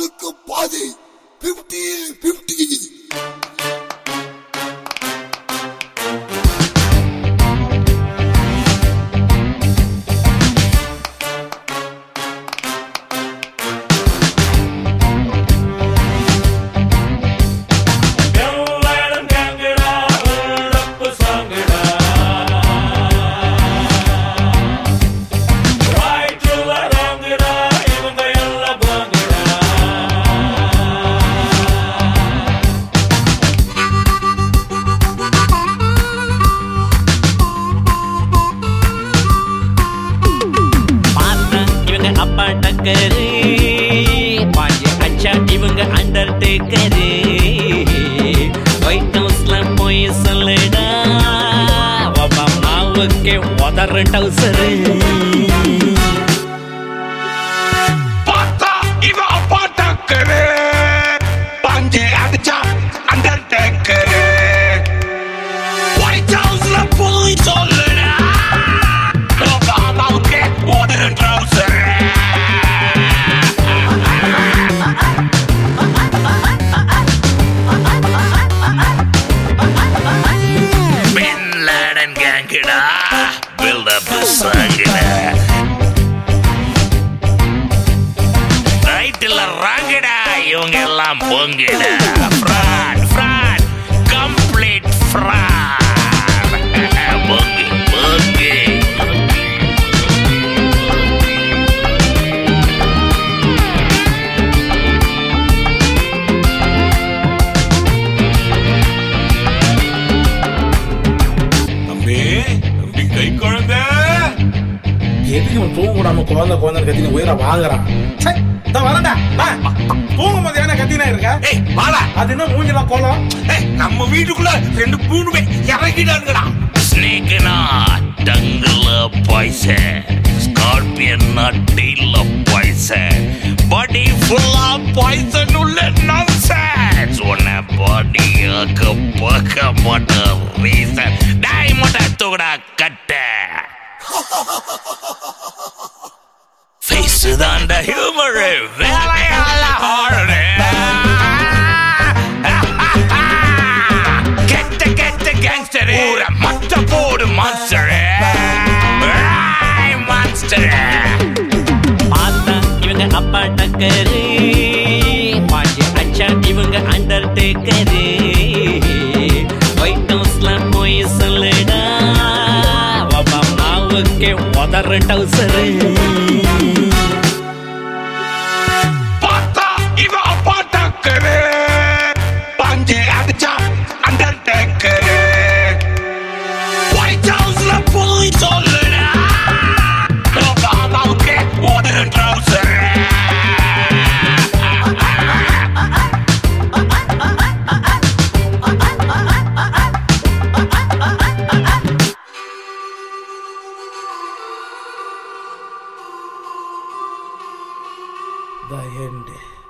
ஆளுக்கு பாதி 50-50. இவங்க அண்டர்டேக்கரு ஒயிட் ஹவுஸ்ல போய் சொல்லுடா மாவுக்கே உதற டவுசரு பார்த்தா இவன் அப்பாட்டக்கரு பாஞ்சு அடிச்சா அண்டர்டேக்கரு ஒயிட் ஹவுஸ்ல போய் சொல்லுடா மாவுக்கே உதற டவுசரு build up the sangida right illa rangida ivanga ellam pongida fraud complete fraud bongi கை குழந்தை எதுக்கு இவன் தூங்க கூடாம குழந்தை கத்தின உயிரை வாங்குறான். வரண்டா தூங்கும் போது ஏன்னா கத்தினா இருக்க அது என்ன மூஞ்சலாம் கோலம். நம்ம வீட்டுக்குள்ள 2 பூனுமே இறங்கிடாங்கடா. ஸ்னேக்னா டங்குல பாய்சன், ஸ்கார்பியன்னா டெய்ல பாய்சன், பாடி ஃபுல்லா பாய்சன் உள்ள நான்சென்ஸ். உன்னை பாடியாக்க பார்க்க மாட்ட ரீசன் டாய் மாட்ட தூக்கடா கட்ட ஃபேஸ் தாண்ட ஹியூமர் வேலையால ஹார்டு கெட்ட கெட்ட கேங்ஸ்டர் ஊர மட்ட போடு மான்ஸ்டர் மான்ஸ்டர். பார்த்தா இவங்க அப்பா டக்கரு பாட்டி அச்சா இவங்க அண்டர்டேக்கரு ஒயிட் ஹவுஸ்ல போய் சொல்லுடா மாவுக்கே உதற டவுசரு பார்த்தா இவன் அப்பாட்டக்கரு பாஞ்சு அடிச்சா அண்டர்டேக்கரு ஒயிட் ஹவுஸ்ல போய் சொல்லுடா மாவுக்கே உதற டவுசரு. The end.